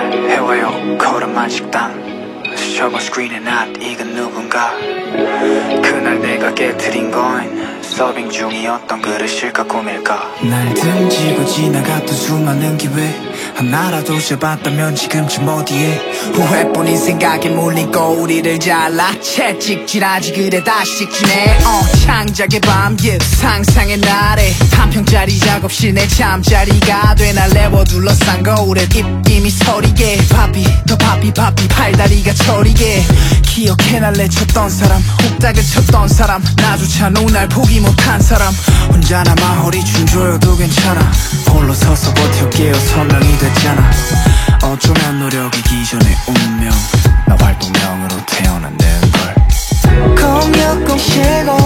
해와요 걸음만 식당 저번 스크린에 낯 익은 누군가 그날 내가 깨트린 건 서빙 중이었던 그릇일까 꿈일까 날 등지고 지나갔던 수많은 기회 하나라도 잡았다면 지금쯤 어디에 후회뿐인 생각에 몰린 거울이를 잘라 채찍질하지 그래 다시 찍지네 창작의 밤 상상의 날에 한 평짜리 작업실 내 잠자리가 돼 날 내워 둘러싼 거울에 입김이 서리게 바삐 더 바삐 팔다리가 저리게 기억해 날 내쳤던 사람 혹닥을 쳤던 사람 나조차 노날 포기 못한 사람 혼자 남아 허리 춤조여도 괜찮아 홀로 서서 버텨깨어 선명이 됐잖아 어쩌면 노력이 기존의 운명 나 활동명으로 태어난다는걸 0607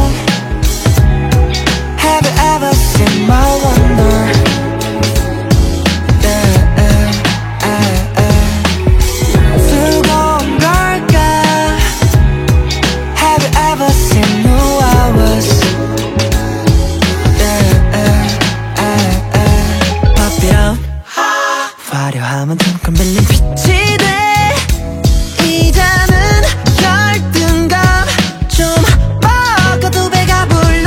Have you ever seen my wonder 뜨거운 걸까 Have you ever seen who I was 바삐야 화려하면 잠깐 빌린 빛이 돼 이제는 열등감 좀 먹어도 배가 불러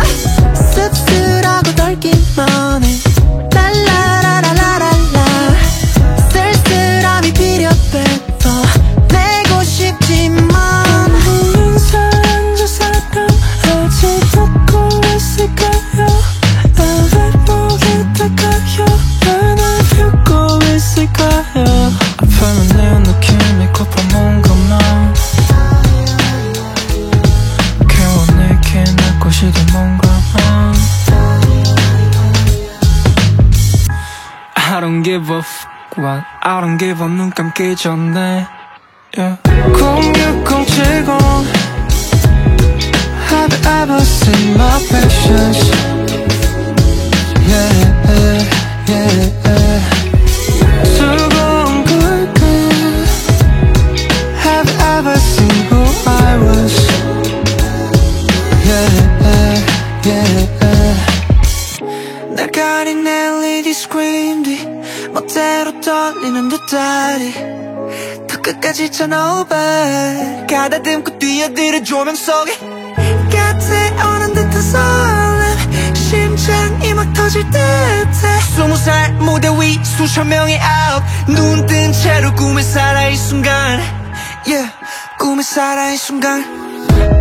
씁쓸하고 덜기만 해 랄라라라라라라 쓸쓸함이 필요 빼도 내고 싶지만 혼자 앉아 살아 아직 듣고 있을까요 왜 보겠다가요 왜 날 펴고 있을까요 아프면 내 느낌이 고파먹은 것만 개워내게 날 것이도 뭔가 I don't give a fuck what I don't give a 눈 감기 전에 yeah. 06070 Have you ever seen my patience yeah, yeah. 뜨거운 걸까 Have you ever seen who I was yeah, yeah. 날 가린 LED 스크린 뒤 멋대로 떨리는 두 다리 더 끝까지 turnover 가다듬고 뛰어들어 조명 속에 곁에 오는 듯한 설렘 심장이 막 터질 듯해 20살 무대 위 수천 명의 out 눈 뜬 채로 꿈에 살아 이 순간 yeah 꿈에 살아 이 순간